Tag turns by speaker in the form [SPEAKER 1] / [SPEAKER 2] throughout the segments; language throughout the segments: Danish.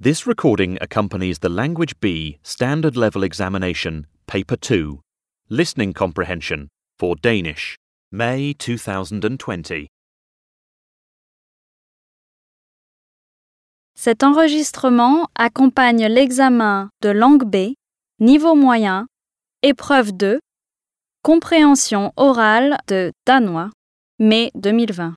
[SPEAKER 1] This recording accompanies the Language B Standard Level Examination, Paper 2, Listening Comprehension for Danish, May 2020.
[SPEAKER 2] Cet enregistrement accompagne l'examen de langue B, niveau moyen, épreuve 2, compréhension orale de danois, mai 2020.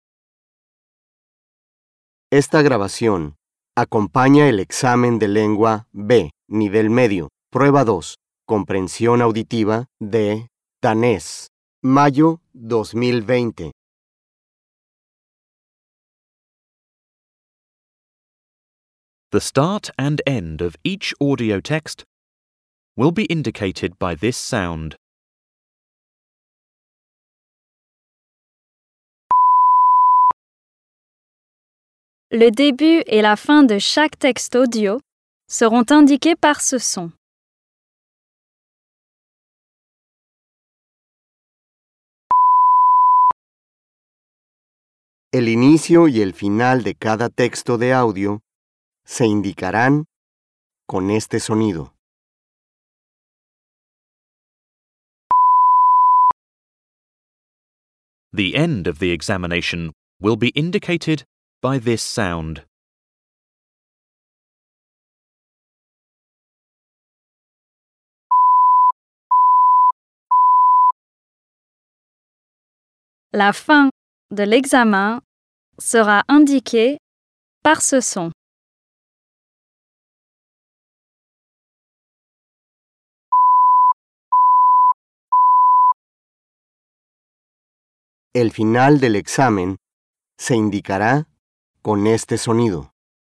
[SPEAKER 3] Esta grabación acompaña el examen de lengua B, nivel medio, prueba 2, comprensión auditiva de danés, mayo 2020.
[SPEAKER 1] The start and end of each audio text will be indicated by this sound.
[SPEAKER 2] Le début et la fin de chaque texte audio seront indiqués par ce son.
[SPEAKER 3] El inicio y el final de cada texto de audio se indicarán con este sonido.
[SPEAKER 1] The end of the examination will be indicated by this sound.
[SPEAKER 2] La fin de l'examen sera indiquée par ce son.
[SPEAKER 3] El final del examen se indicará con este sonido.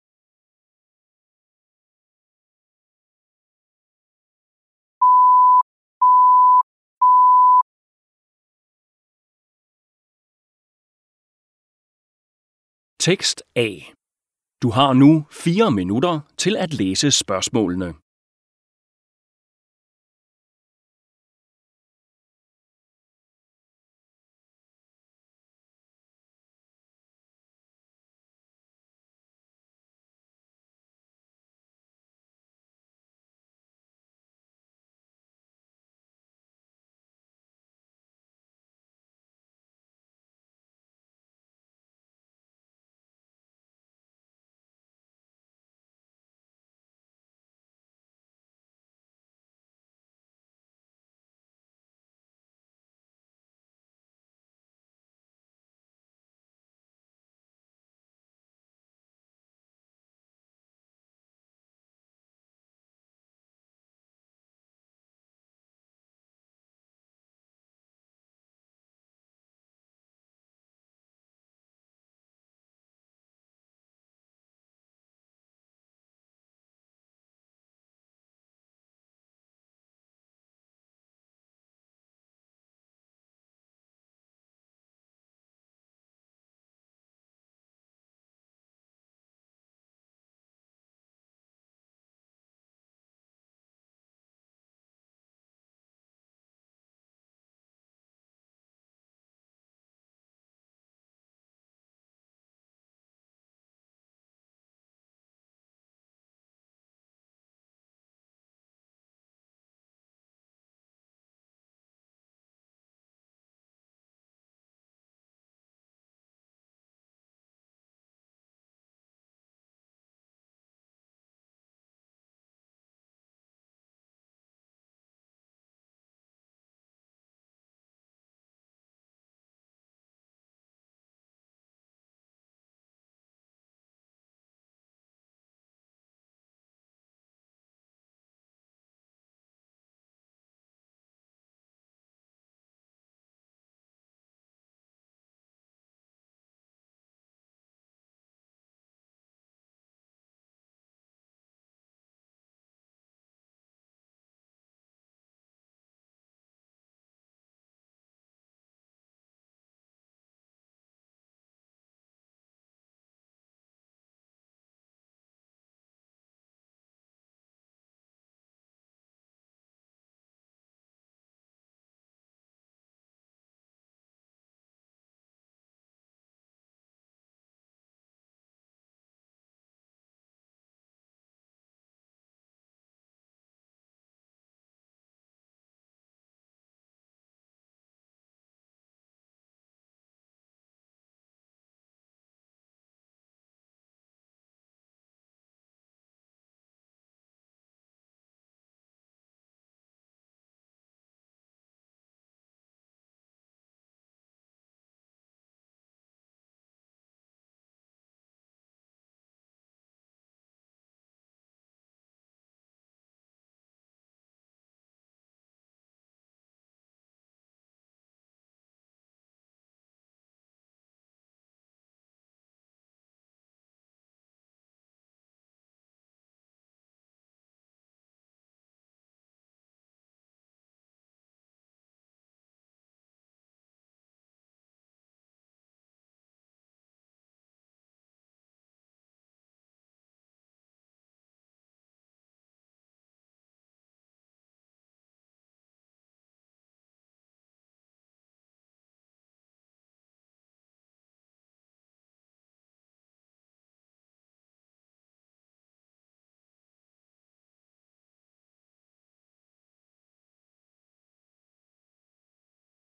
[SPEAKER 4] Tekst A. Du har nu 4 minutter til at læse spørgsmålene.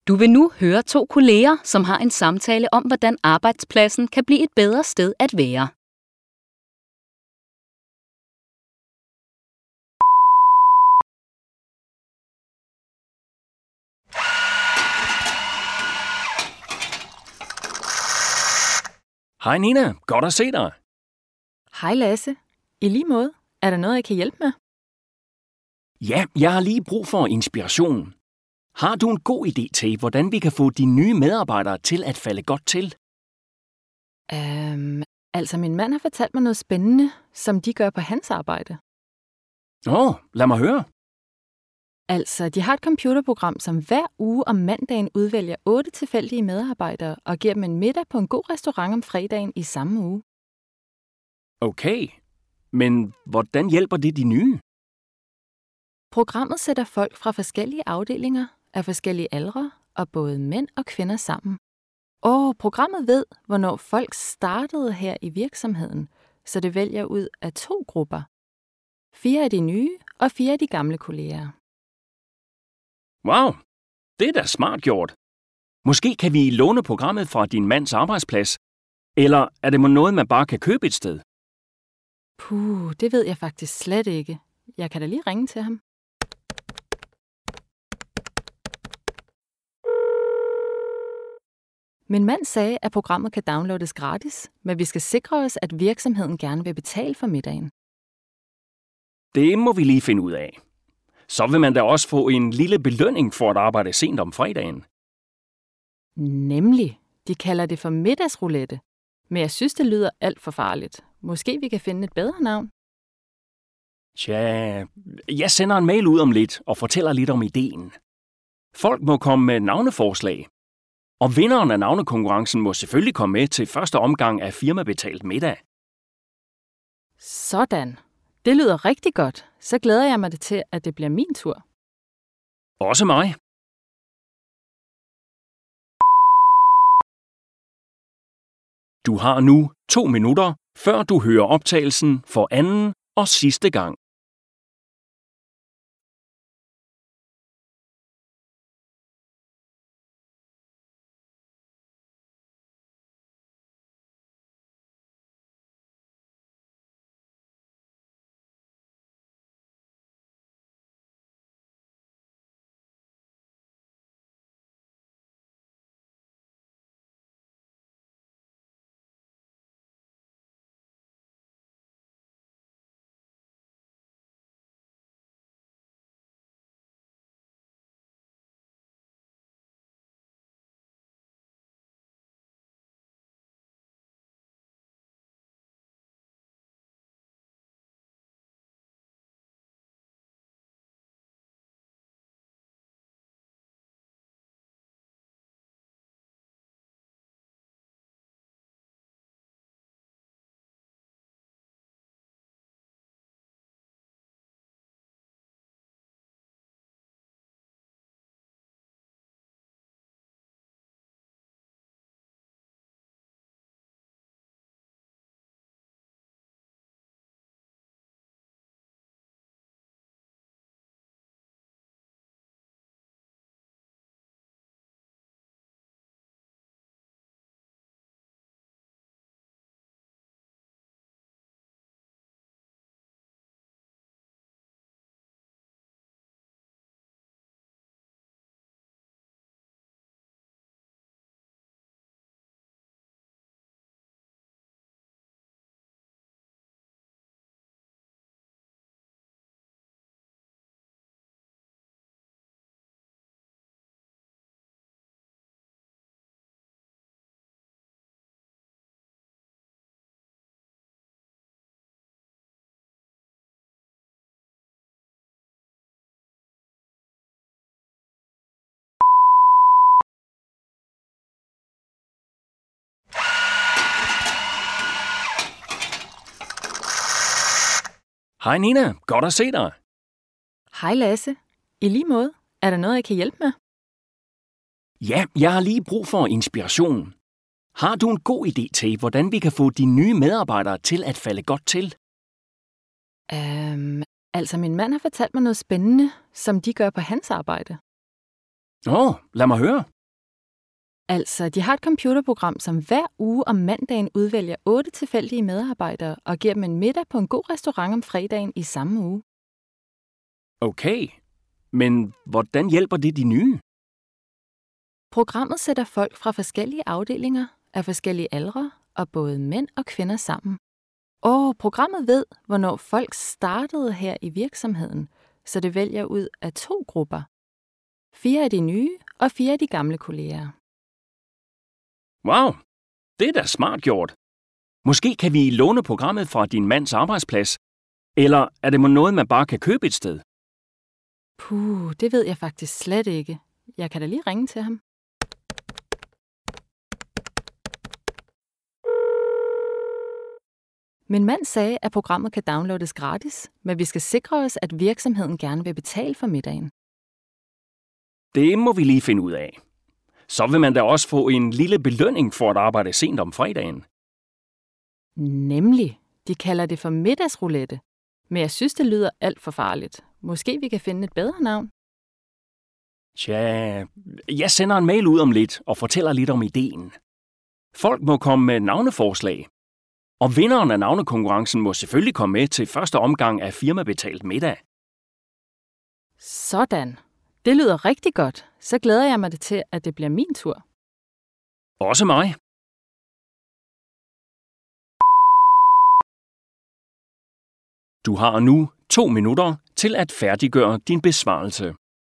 [SPEAKER 5] Du vil nu høre to kolleger, som har en samtale om, hvordan arbejdspladsen kan blive et bedre sted at være.
[SPEAKER 4] Hej Nina, godt at se dig.
[SPEAKER 6] Hej Lasse. I lige måde. Er der noget, jeg kan hjælpe med?
[SPEAKER 4] Ja, jeg har lige brug for inspiration. Har du en god idé til, hvordan vi kan få de nye medarbejdere til at falde godt til?
[SPEAKER 6] Altså min mand har fortalt mig noget spændende, som de gør på hans arbejde.
[SPEAKER 4] Lad mig høre.
[SPEAKER 6] Altså, de har et computerprogram, som hver uge om mandagen udvælger 8 tilfældige medarbejdere og giver dem en middag på en god restaurant om fredagen i samme uge.
[SPEAKER 4] Okay, men hvordan hjælper det de nye?
[SPEAKER 6] Programmet sætter folk fra forskellige afdelinger af forskellige aldre og både mænd og kvinder sammen. Og programmet ved, hvornår folk startede her i virksomheden, så det vælger ud af 2 grupper. 4 af de nye og 4 af de gamle kolleger.
[SPEAKER 4] Wow, det er da smart gjort. Måske kan vi låne programmet fra din mands arbejdsplads, eller er det noget, man bare kan købe et sted?
[SPEAKER 6] Det ved jeg faktisk slet ikke. Jeg kan da lige ringe til ham. Min mand sagde, at programmet kan downloades gratis, men vi skal sikre os, at virksomheden gerne vil betale for middagen.
[SPEAKER 4] Det må vi lige finde ud af. Så vil man da også få en lille belønning for at arbejde sent om fredagen.
[SPEAKER 6] Nemlig. De kalder det for middagsroulette. Men jeg synes, det lyder alt for farligt. Måske vi kan finde et bedre navn.
[SPEAKER 4] Tja, jeg sender en mail ud om lidt og fortæller lidt om ideen. Folk må komme med navneforslag. Og vinderen af navnekonkurrencen må selvfølgelig komme med til første omgang af firmabetalt middag.
[SPEAKER 6] Sådan. Det lyder rigtig godt. Så glæder jeg mig til, at det bliver min tur.
[SPEAKER 4] Også mig. Du har nu 2 minutter, før du hører optagelsen for anden og sidste gang. Hej Nina, godt at se dig.
[SPEAKER 6] Hej Lasse. I lige måde. Er der noget, jeg kan hjælpe med?
[SPEAKER 4] Ja, jeg har lige brug for inspiration. Har du en god idé til, hvordan vi kan få de nye medarbejdere til at falde godt til?
[SPEAKER 6] Altså min mand har fortalt mig noget spændende, som de gør på hans arbejde.
[SPEAKER 4] Lad mig høre.
[SPEAKER 6] Altså, de har et computerprogram, som hver uge om mandagen udvælger 8 tilfældige medarbejdere og giver dem en middag på en god restaurant om fredagen i samme uge.
[SPEAKER 4] Okay, men hvordan hjælper det de nye?
[SPEAKER 6] Programmet sætter folk fra forskellige afdelinger af forskellige aldre og både mænd og kvinder sammen. Og programmet ved, hvornår folk startede her i virksomheden, så det vælger ud af 2 grupper. 4 af de nye og 4 af de gamle kolleger.
[SPEAKER 4] Wow, det er da smart gjort. Måske kan vi låne programmet fra din mands arbejdsplads, eller er det noget, man bare kan købe et sted?
[SPEAKER 6] Det ved jeg faktisk slet ikke. Jeg kan da lige ringe til ham. Min mand sagde, at programmet kan downloades gratis, men vi skal sikre os, at virksomheden gerne vil betale for middagen.
[SPEAKER 4] Det må vi lige finde ud af. Så vil man da også få en lille belønning for at arbejde sent om fredagen.
[SPEAKER 6] Nemlig. De kalder det for middagsroulette. Men jeg synes, det lyder alt for farligt. Måske vi kan finde et bedre navn.
[SPEAKER 4] Tja, jeg sender en mail ud om lidt og fortæller lidt om ideen. Folk må komme med navneforslag. Og vinderen af navnekonkurrencen må selvfølgelig komme med til første omgang af firmabetalt middag.
[SPEAKER 6] Sådan. Det lyder rigtig godt. Så glæder jeg mig til, at det bliver min tur.
[SPEAKER 4] Også mig. Du har nu 2 minutter til at færdiggøre din besvarelse.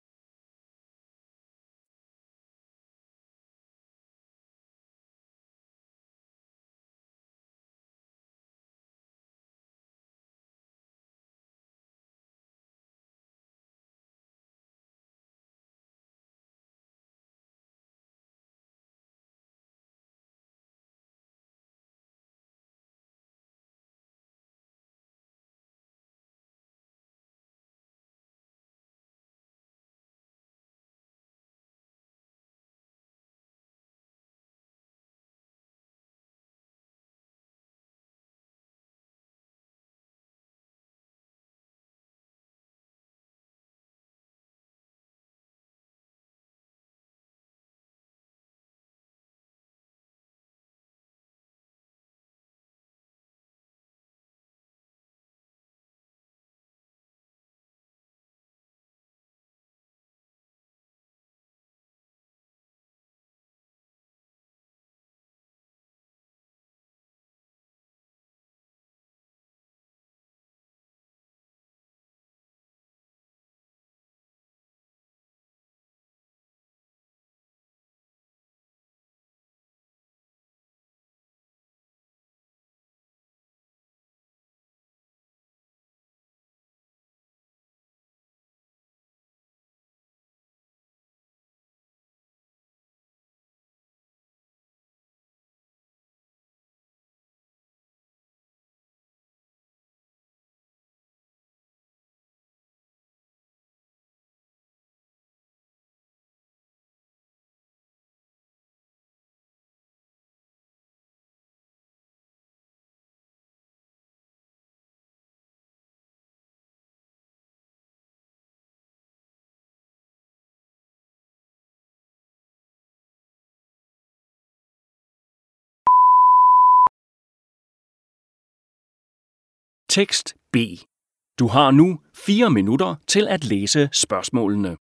[SPEAKER 4] Tekst B. Du har nu 4 minutter til at læse spørgsmålene.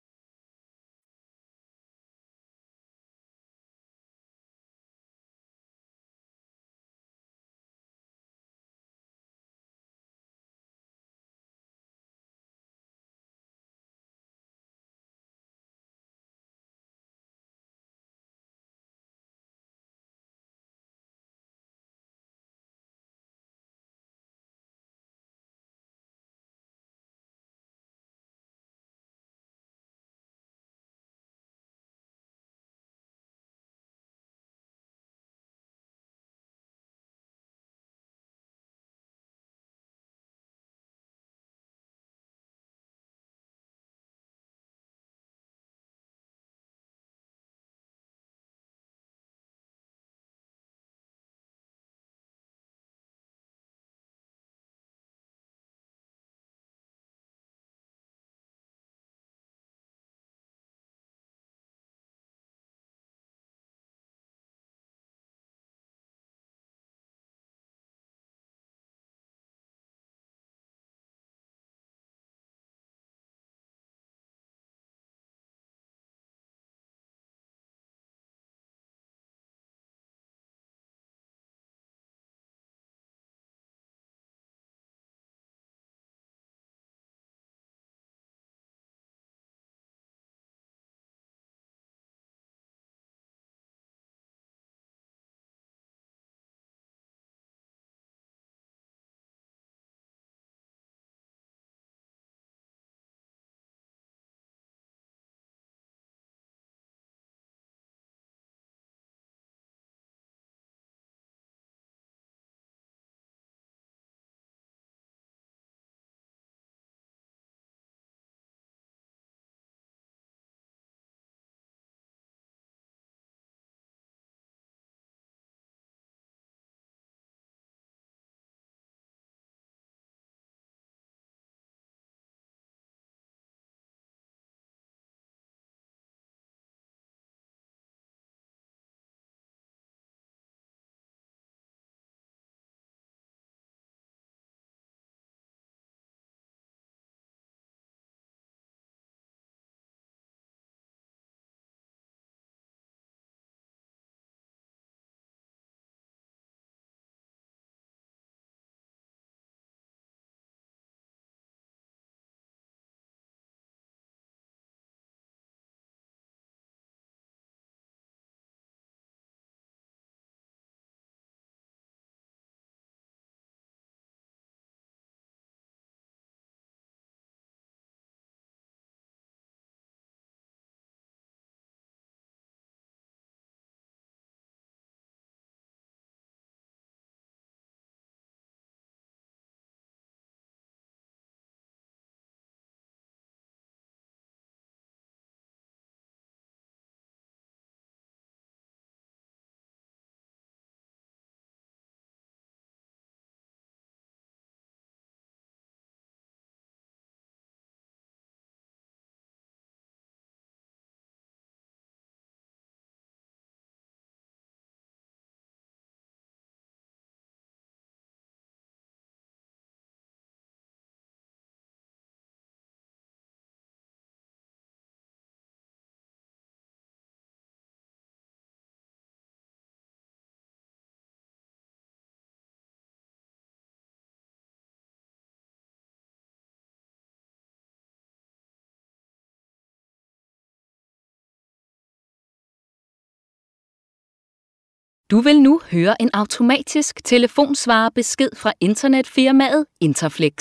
[SPEAKER 5] Du vil nu høre en automatisk telefonsvarebesked fra internetfirmaet Interflex.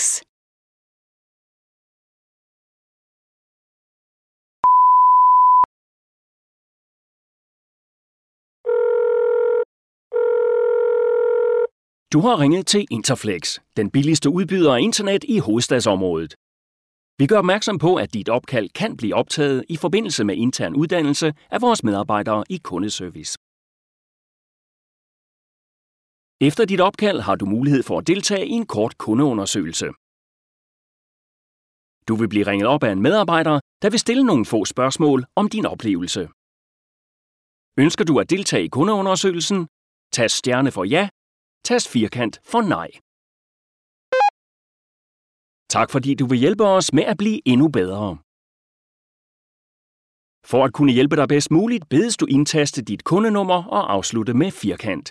[SPEAKER 4] Du har ringet til Interflex, den billigste udbyder af internet i hovedstadsområdet. Vi gør opmærksom på, at dit opkald kan blive optaget i forbindelse med intern uddannelse af vores medarbejdere i kundeservice. Efter dit opkald har du mulighed for at deltage i en kort kundeundersøgelse. Du vil blive ringet op af en medarbejder, der vil stille nogle få spørgsmål om din oplevelse. Ønsker du at deltage i kundeundersøgelsen? Tast stjerne for ja, tast firkant for nej. Tak fordi du vil hjælpe os med at blive endnu bedre. For at kunne hjælpe dig bedst muligt, bedes du indtaste dit kundenummer og afslutte med firkant.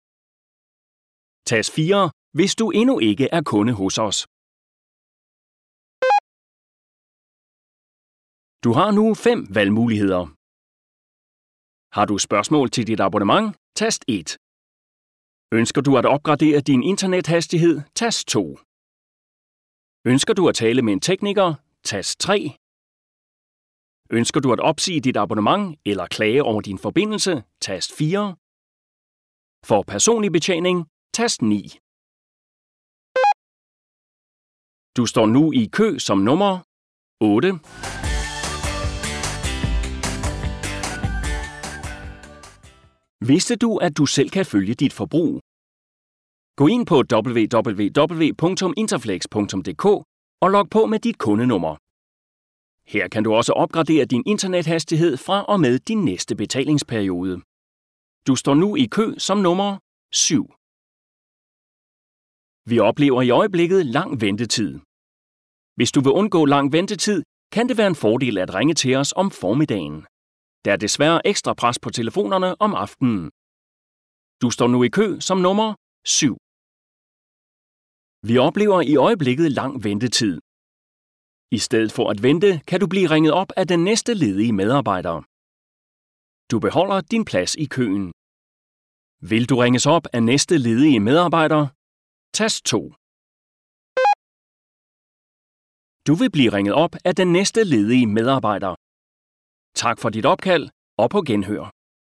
[SPEAKER 4] Tast 4, hvis du endnu ikke er kunde hos os. Du har nu 5 valgmuligheder. Har du spørgsmål til dit abonnement? Tast 1. Ønsker du at opgradere din internethastighed? Tast 2. Ønsker du at tale med en tekniker? Tast 3. Ønsker du at opsige dit abonnement eller klage over din forbindelse? Tast 4. For personlig betjening? Tast 9. Du står nu i kø som nummer 8. Vidste du, at du selv kan følge dit forbrug? Gå ind på www.interflex.dk og log på med dit kundenummer. Her kan du også opgradere din internethastighed fra og med din næste betalingsperiode. Du står nu i kø som nummer 7. Vi oplever i øjeblikket lang ventetid. Hvis du vil undgå lang ventetid, kan det være en fordel at ringe til os om formiddagen. Der er desværre ekstra pres på telefonerne om aftenen. Du står nu i kø som nummer 7. Vi oplever i øjeblikket lang ventetid. I stedet for at vente, kan du blive ringet op af den næste ledige medarbejder. Du beholder din plads i køen. Vil du ringes op af næste ledige medarbejder? Tast 2. Du vil blive ringet op af den næste ledige medarbejder. Tak for dit opkald og på genhør.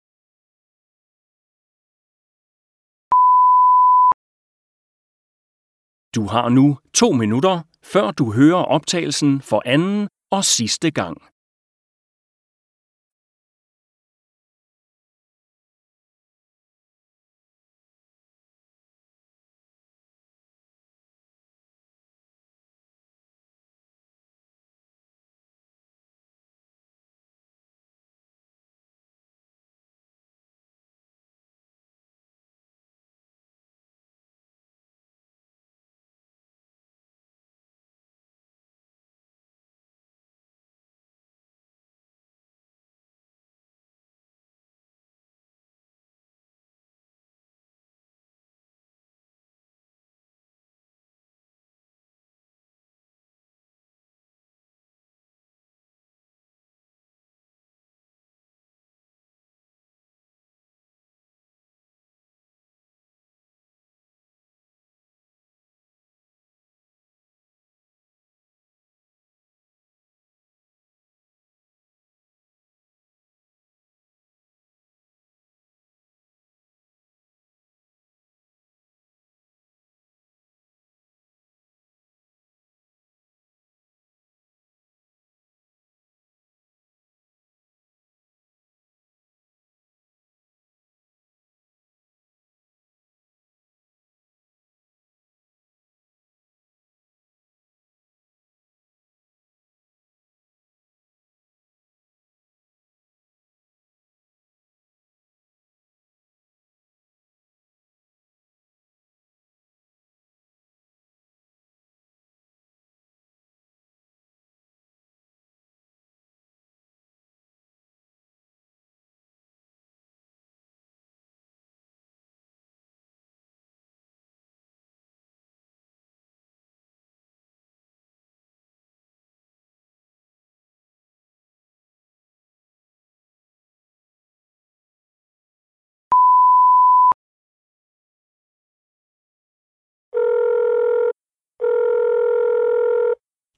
[SPEAKER 4] Du har nu 2 minutter, før du hører optagelsen for anden og sidste gang.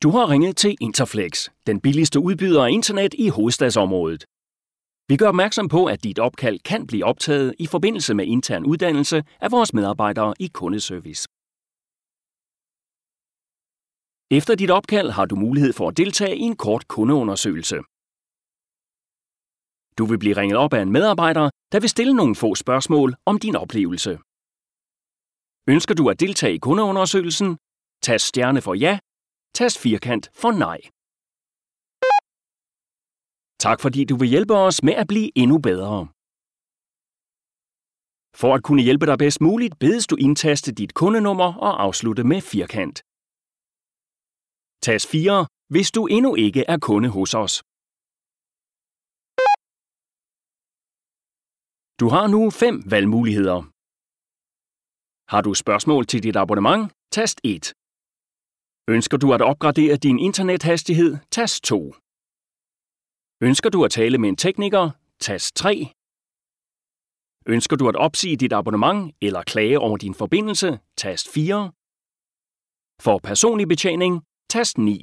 [SPEAKER 4] Du har ringet til Interflex, den billigste udbyder af internet i hovedstadsområdet. Vi gør opmærksom på, at dit opkald kan blive optaget i forbindelse med intern uddannelse af vores medarbejdere i kundeservice. Efter dit opkald har du mulighed for at deltage i en kort kundeundersøgelse. Du vil blive ringet op af en medarbejder, der vil stille nogle få spørgsmål om din oplevelse. Ønsker du at deltage i kundeundersøgelsen? Tast stjerne for ja, tast firkant for nej. Tak fordi du vil hjælpe os med at blive endnu bedre. For at kunne hjælpe dig bedst muligt, bedes du indtaste dit kundenummer og afslutte med firkant. Tast 4, hvis du endnu ikke er kunde hos os. Du har nu 5 valgmuligheder. Har du spørgsmål til dit abonnement? Tast 1. Ønsker du at opgradere din internethastighed? Tast 2. Ønsker du at tale med en tekniker? Tast 3. Ønsker du at opsige dit abonnement eller klage over din forbindelse? Tast 4. For personlig betjening? Tast 9.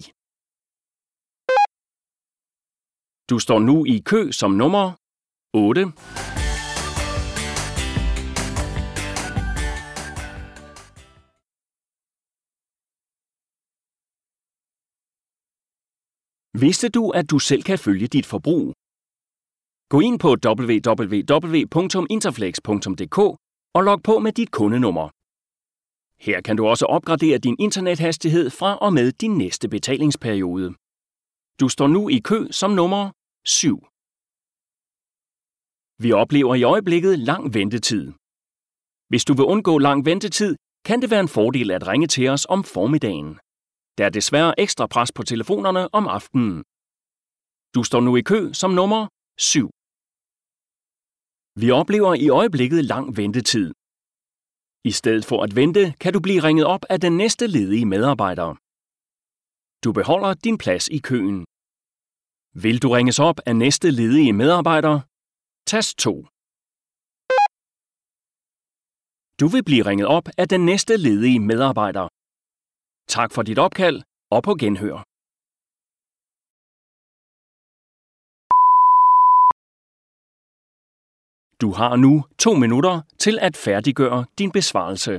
[SPEAKER 4] Du står nu i kø som nummer 8. Vidste du, at du selv kan følge dit forbrug? Gå ind på www.interflex.dk og log på med dit kundenummer. Her kan du også opgradere din internethastighed fra og med din næste betalingsperiode. Du står nu i kø som nummer 7. Vi oplever i øjeblikket lang ventetid. Hvis du vil undgå lang ventetid, kan det være en fordel at ringe til os om formiddagen. Der er desværre ekstra pres på telefonerne om aftenen. Du står nu i kø som nummer 7. Vi oplever i øjeblikket lang ventetid. I stedet for at vente, kan du blive ringet op af den næste ledige medarbejder. Du beholder din plads i køen. Vil du ringes op af næste ledige medarbejder? Tast 2. Du vil blive ringet op af den næste ledige medarbejder. Tak for dit opkald og på genhør. Du har nu 2 minutter til at færdiggøre din besvarelse.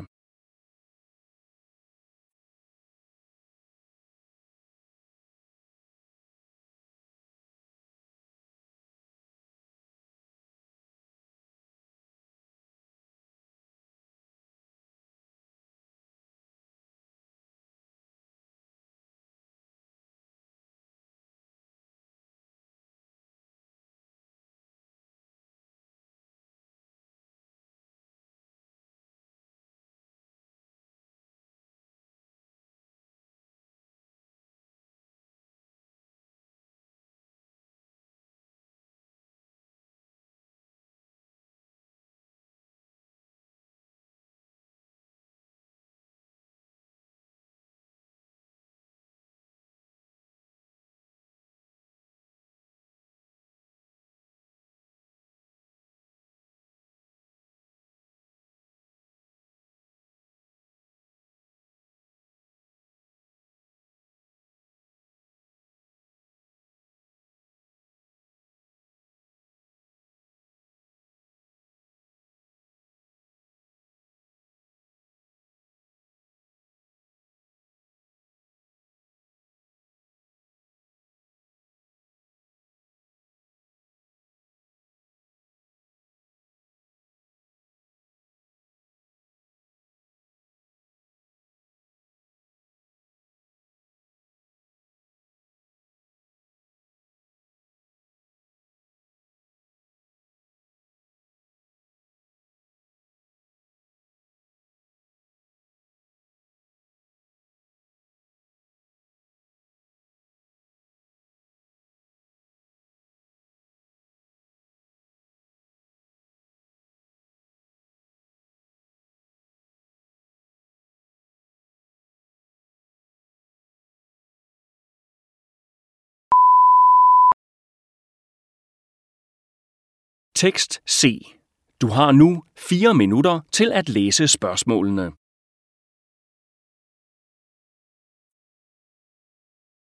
[SPEAKER 4] Tekst C. Du har nu 4 minutter til at læse spørgsmålene.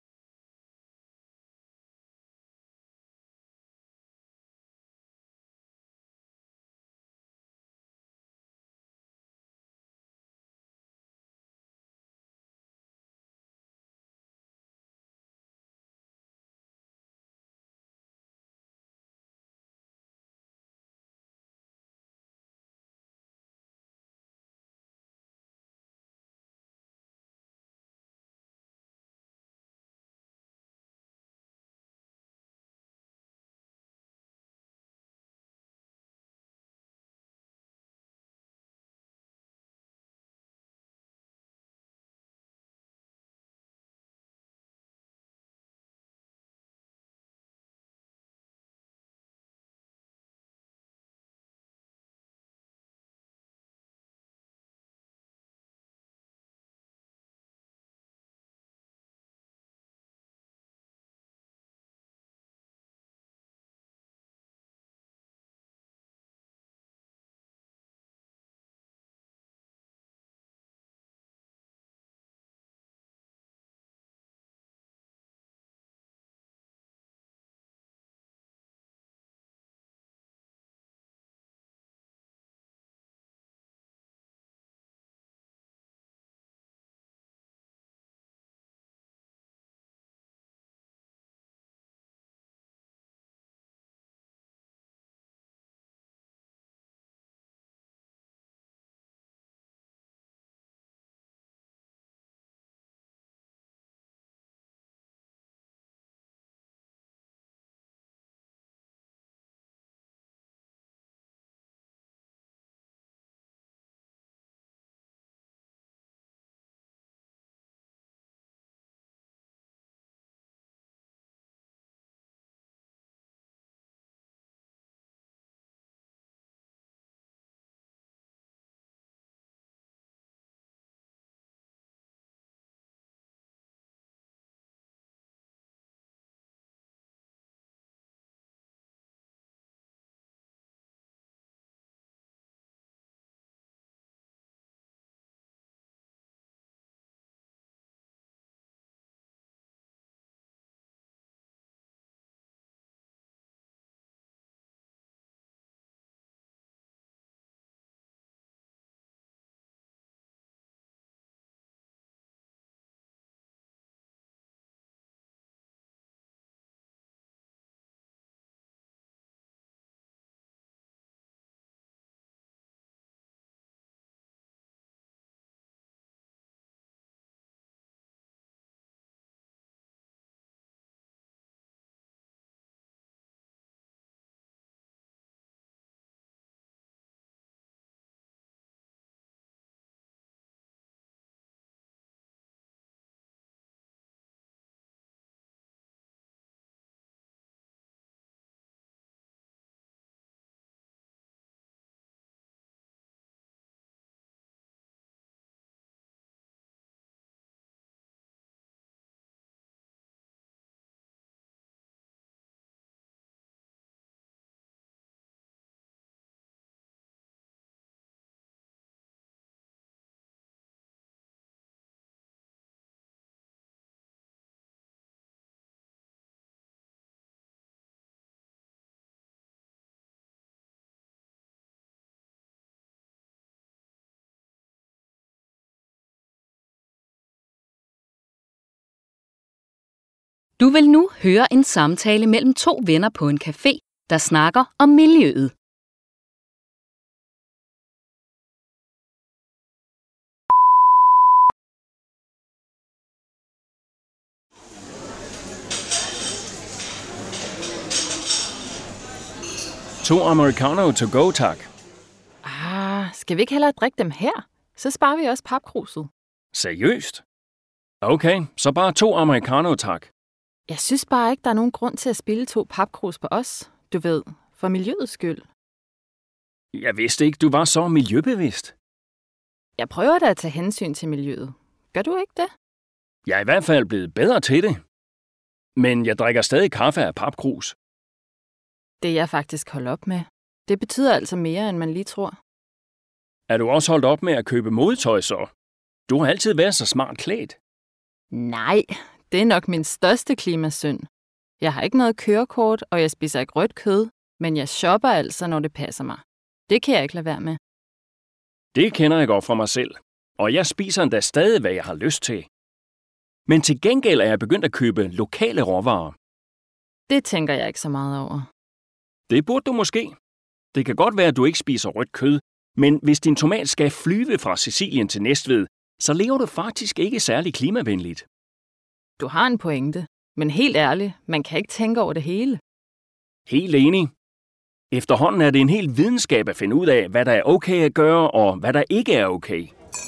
[SPEAKER 5] Du vil nu høre en samtale mellem to venner på en café, der snakker om miljøet.
[SPEAKER 4] To americano to go, tak.
[SPEAKER 6] Skal vi ikke hellere drikke dem her? Så sparer vi også papkruset.
[SPEAKER 4] Seriøst? Okay, så bare 2 americano, tak.
[SPEAKER 6] Jeg synes bare ikke, der er nogen grund til at spille 2 papkrus på os. Du ved, for miljøets skyld.
[SPEAKER 4] Jeg vidste ikke, du var så miljøbevidst.
[SPEAKER 6] Jeg prøver da at tage hensyn til miljøet. Gør du ikke det?
[SPEAKER 4] Jeg er i hvert fald blevet bedre til det. Men jeg drikker stadig kaffe af papkrus.
[SPEAKER 6] Det er jeg faktisk holdt op med. Det betyder altså mere, end man lige tror.
[SPEAKER 4] Er du også holdt op med at købe modetøj så? Du har altid været så smart klædt.
[SPEAKER 6] Nej, det er nok min største klimasynd. Jeg har ikke noget kørekort, og jeg spiser ikke rødt kød, men jeg shopper altså, når det passer mig. Det kan jeg ikke lade være med.
[SPEAKER 4] Det kender jeg godt fra mig selv, og jeg spiser endda stadig, hvad jeg har lyst til. Men til gengæld er jeg begyndt at købe lokale råvarer.
[SPEAKER 6] Det tænker jeg ikke så meget over.
[SPEAKER 4] Det burde du måske. Det kan godt være, at du ikke spiser rødt kød, men hvis din tomat skal flyve fra Sicilien til Næstved, så lever du faktisk ikke særlig klimavenligt.
[SPEAKER 6] Du har en pointe, men helt ærligt, man kan ikke tænke over det hele.
[SPEAKER 4] Helt enig. Efterhånden er det en hel videnskab at finde ud af, hvad der er okay at gøre, og hvad der ikke er okay.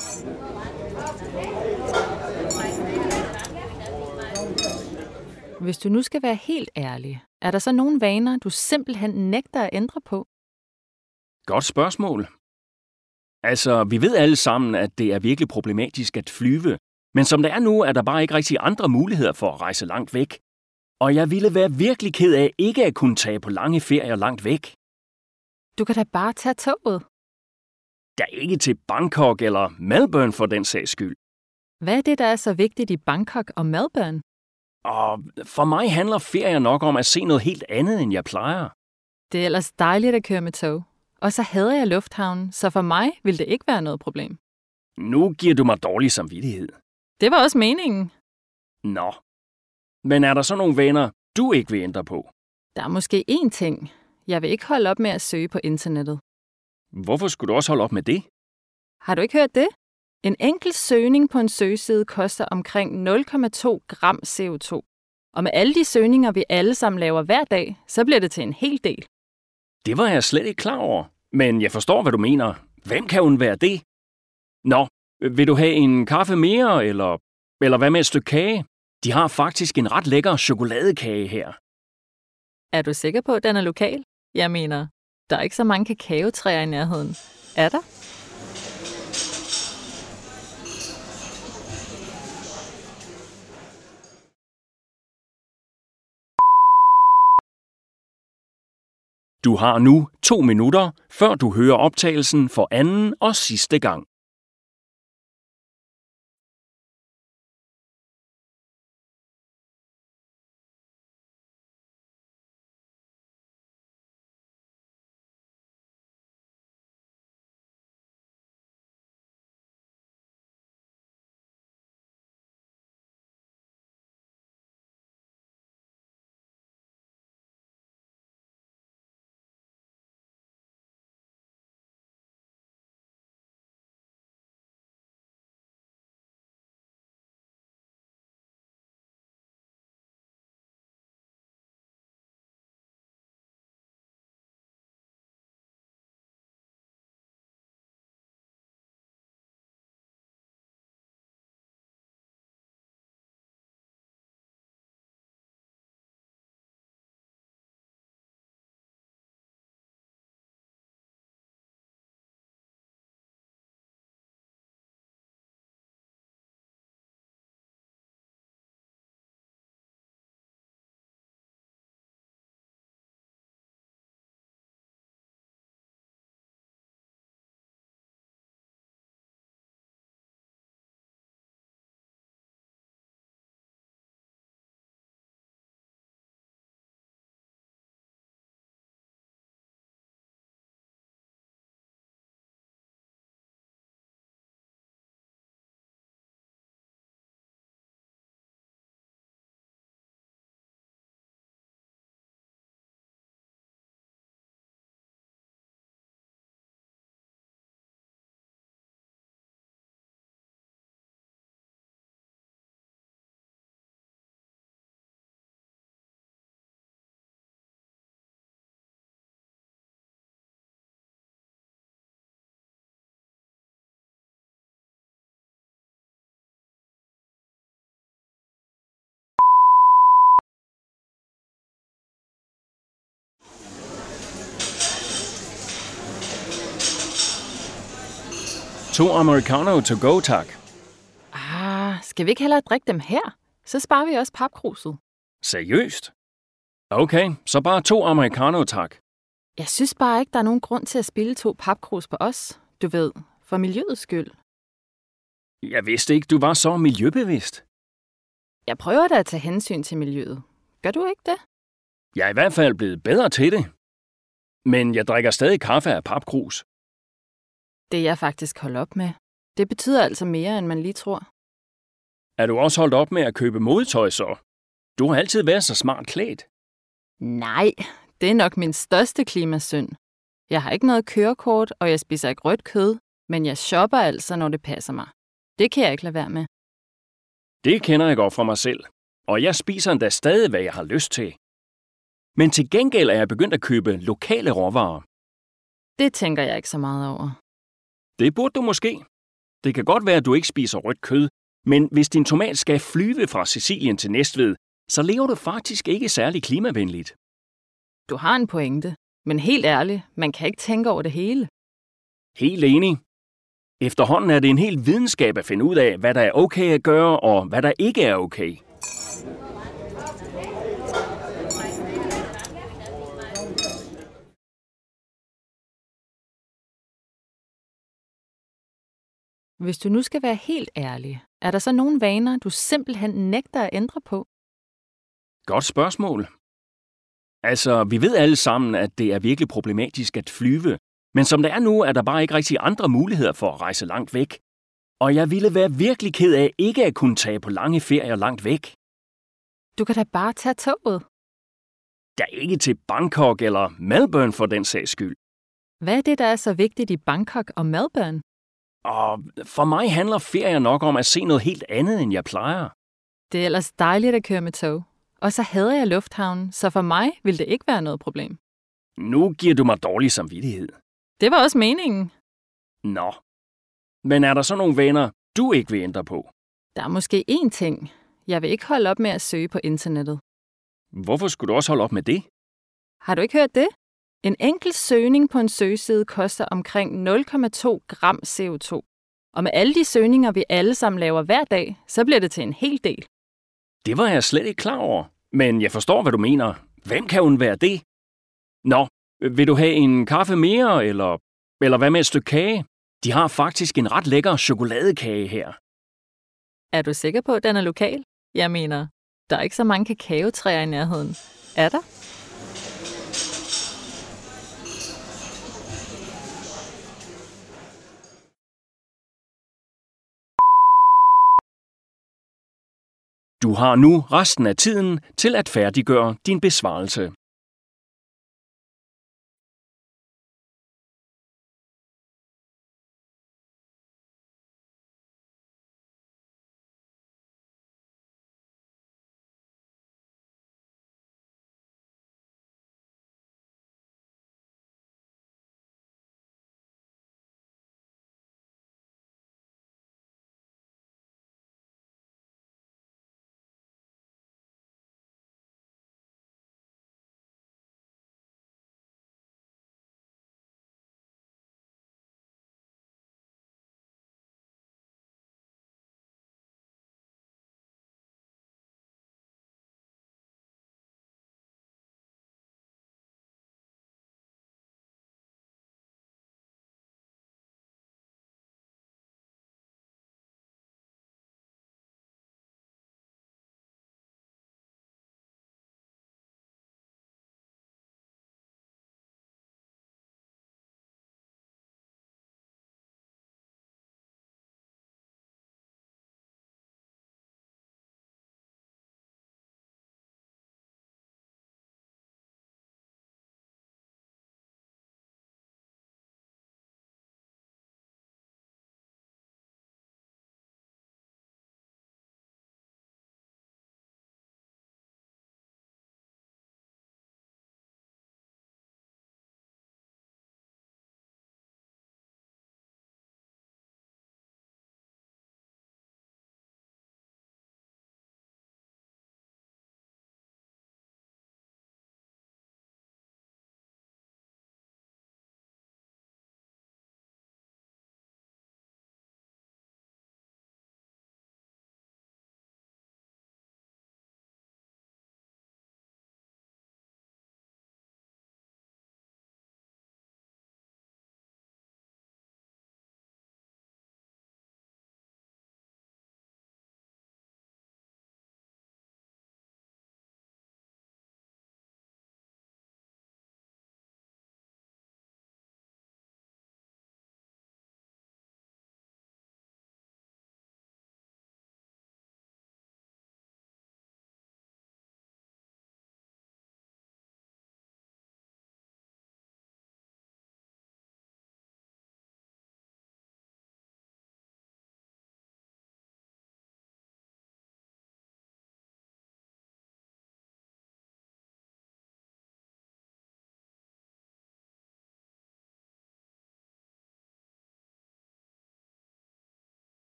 [SPEAKER 6] Hvis du nu skal være helt ærlig, er der så nogle vaner, du simpelthen nægter at ændre på?
[SPEAKER 4] Godt spørgsmål. Altså, vi ved alle sammen, at det er virkelig problematisk at flyve, men som det er nu, er der bare ikke rigtig andre muligheder for at rejse langt væk. Og jeg ville være virkelig ked af ikke at kunne tage på lange ferier langt væk.
[SPEAKER 6] Du kan da bare tage toget.
[SPEAKER 4] Der er ikke til Bangkok eller Melbourne for den sags skyld.
[SPEAKER 6] Hvad er det, der er så vigtigt i Bangkok og Melbourne?
[SPEAKER 4] Og for mig handler ferier nok om at se noget helt andet, end jeg plejer.
[SPEAKER 6] Det er ellers dejligt at køre med tog. Og så hader jeg lufthavnen, så for mig vil det ikke være noget problem.
[SPEAKER 4] Nu giver du mig dårlig samvittighed.
[SPEAKER 6] Det var også meningen.
[SPEAKER 4] Nå. Men er der så nogle vaner, du ikke vil ændre på?
[SPEAKER 6] Der er måske én ting. Jeg vil ikke holde op med at søge på internettet.
[SPEAKER 4] Hvorfor skulle du også holde op med det?
[SPEAKER 6] Har du ikke hørt det? En enkelt søgning på en søgeside koster omkring 0,2 gram CO2. Og med alle de søgninger, vi alle sammen laver hver dag, så bliver det til en hel del.
[SPEAKER 4] Det var jeg slet ikke klar over. Men jeg forstår, hvad du mener. Hvem kan undvære det? Nå, vil du have en kaffe mere, eller hvad med et stykke kage? De har faktisk en ret lækker chokoladekage her.
[SPEAKER 6] Er du sikker på, at den er lokal? Jeg mener, der er ikke så mange kakaotræer i nærheden. Er der?
[SPEAKER 4] Du har nu 2 minutter, før du hører optagelsen for anden og sidste gang. 2 americano to go, tak.
[SPEAKER 6] Skal vi ikke hellere drikke dem her? Så sparer vi også papkruset.
[SPEAKER 4] Seriøst? Okay, så bare 2 americano, tak.
[SPEAKER 6] Jeg synes bare ikke, der er nogen grund til at spille 2 papkrus på os. Du ved, for miljøets skyld.
[SPEAKER 4] Jeg vidste ikke, du var så miljøbevidst.
[SPEAKER 6] Jeg prøver da at tage hensyn til miljøet. Gør du ikke det?
[SPEAKER 4] Jeg er i hvert fald blevet bedre til det. Men jeg drikker stadig kaffe af papkrus.
[SPEAKER 6] Det er jeg faktisk holdt op med. Det betyder altså mere, end man lige tror.
[SPEAKER 4] Er du også holdt op med at købe modetøj så? Du har altid været så smart klædt.
[SPEAKER 6] Nej, det er nok min største klimasynd. Jeg har ikke noget kørekort, og jeg spiser ikke rødt kød, men jeg shopper altså, når det passer mig. Det kan jeg ikke lade være med.
[SPEAKER 4] Det kender jeg godt fra mig selv, og jeg spiser endda stadig, hvad jeg har lyst til. Men til gengæld er jeg begyndt at købe lokale råvarer.
[SPEAKER 6] Det tænker jeg ikke så meget over.
[SPEAKER 4] Det burde du måske. Det kan godt være, at du ikke spiser rødt kød, men hvis din tomat skal flyve fra Sicilien til Næstved, så lever du faktisk ikke særlig klimavenligt.
[SPEAKER 6] Du har en pointe, men helt ærligt, man kan ikke tænke over det hele.
[SPEAKER 4] Helt enig. Efterhånden er det en hel videnskab at finde ud af, hvad der er okay at gøre, og hvad der ikke er okay.
[SPEAKER 6] Hvis du nu skal være helt ærlig, er der så nogle vaner, du simpelthen nægter at ændre på?
[SPEAKER 4] Godt spørgsmål. Altså, vi ved alle sammen, at det er virkelig problematisk at flyve, men som det er nu, er der bare ikke rigtig andre muligheder for at rejse langt væk. Og jeg ville være virkelig ked af ikke at kunne tage på lange ferier langt væk.
[SPEAKER 6] Du kan da bare tage toget.
[SPEAKER 4] Der er ikke til Bangkok eller Melbourne for den sags skyld.
[SPEAKER 6] Hvad er det, der er så vigtigt i Bangkok og Melbourne?
[SPEAKER 4] Og for mig handler ferier nok om at se noget helt andet, end jeg plejer.
[SPEAKER 6] Det er ellers dejligt at køre med tog. Og så hader jeg lufthavnen, så for mig vil det ikke være noget problem.
[SPEAKER 4] Nu giver du mig dårlig samvittighed.
[SPEAKER 6] Det var også meningen.
[SPEAKER 4] Nå. Men er der så nogle vaner, du ikke vil ændre på?
[SPEAKER 6] Der er måske én ting. Jeg vil ikke holde op med at søge på internettet.
[SPEAKER 4] Hvorfor skulle du også holde op med det?
[SPEAKER 6] Har du ikke hørt det? En enkelt søgning på en søgeside koster omkring 0,2 gram CO2. Og med alle de søgninger, vi alle sammen laver hver dag, så bliver det til en hel del.
[SPEAKER 4] Det var jeg slet ikke klar over. Men jeg forstår, hvad du mener. Hvem kan undvære det? Nå, vil du have en kaffe mere, eller hvad med et stykke kage? De har faktisk en ret lækker chokoladekage her.
[SPEAKER 6] Er du sikker på, at den er lokal? Jeg mener, der er ikke så mange kakaotræer i nærheden. Er der?
[SPEAKER 4] Du har nu resten af tiden til at færdiggøre din besvarelse.